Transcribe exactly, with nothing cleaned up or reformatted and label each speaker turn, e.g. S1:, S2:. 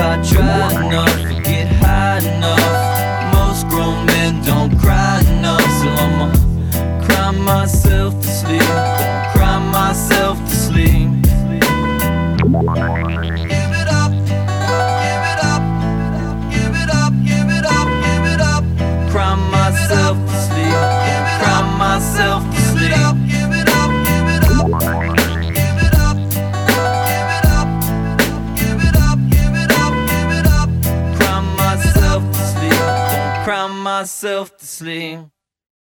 S1: I try enough to get high enough. Most grown men don't cry enough, so I'ma cry myself to sleep. Gonna cry myself to sleep. Give it up, give it up, give it up, give it up, give it up. Cry myself to sleep. Cry myself to sleep. Give it up, give it up, give it up, give it up, give it up, give it up, give it up. Cry myself to sleep. Gonna cry myself to sleep.